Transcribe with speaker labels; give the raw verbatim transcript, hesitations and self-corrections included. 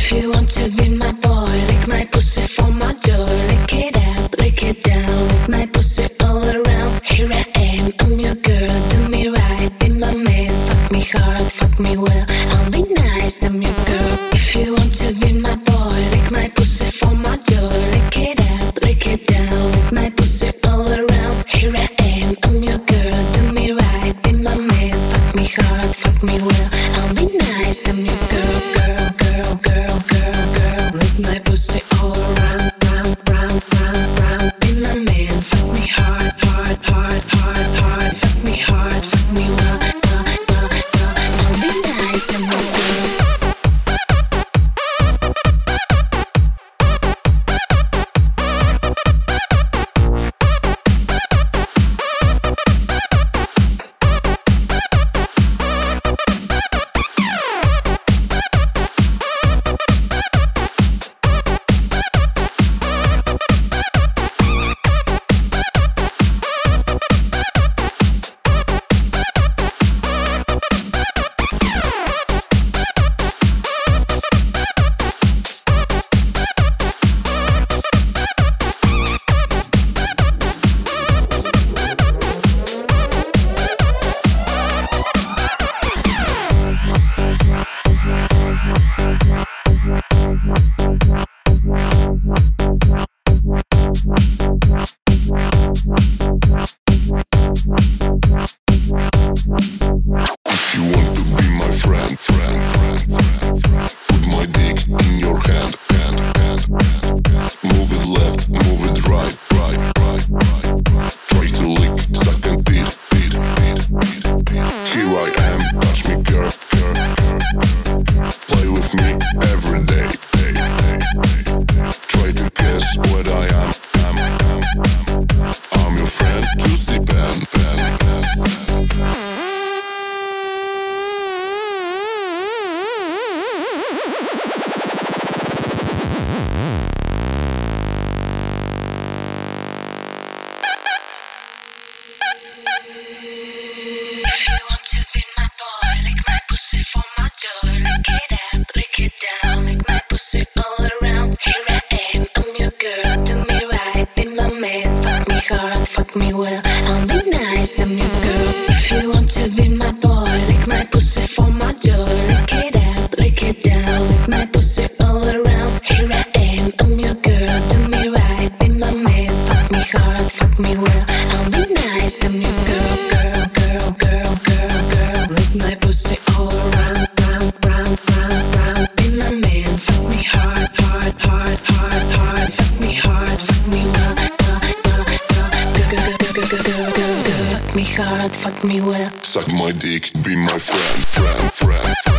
Speaker 1: If you want to be my boy, lick my pussy for my joy. Lick it up, lick it down, lick my pussy all around. Here I am, I'm your girl, do me right, be my man. Fuck me hard, fuck me well, I'll be nice, I'm your girl. If you want to be my boy, lick my pussy for my joy. Lick it up, lick it down, lick my pussy all around. Here I am, I'm your girl, do me right, be my man. Fuck me hard, fuck me well, I'll be nice, I'm your girl, girl, girl, girl, girl, girl. Lick my pussy all around, round, round, round, round. Be my man, fuck me hard, hard, hard, hard, hard. Fuck me hard, fuck me well, well, well, well. I'll be nice, I'm your girl. Fuck me well, I'll be nice, I'm your girl. If you want to be my boy, lick my pussy for my joy. Lick it up, lick it down, lick my pussy all around. Here I am, I'm your girl, do me right, be my man. Fuck me hard, fuck me well, I'll be nice, I'm your girl, girl, girl, girl, girl, girl. Lick my pussy all around, round, round, round, round. Be my man, fuck me hard, hard, hard, hard, hard. Fuck me hard, fuck me well, well, well, well. Go, go, go, go, go, go. Fuck me hard, fuck me well.
Speaker 2: Suck my dick, be my friend, friend, friend.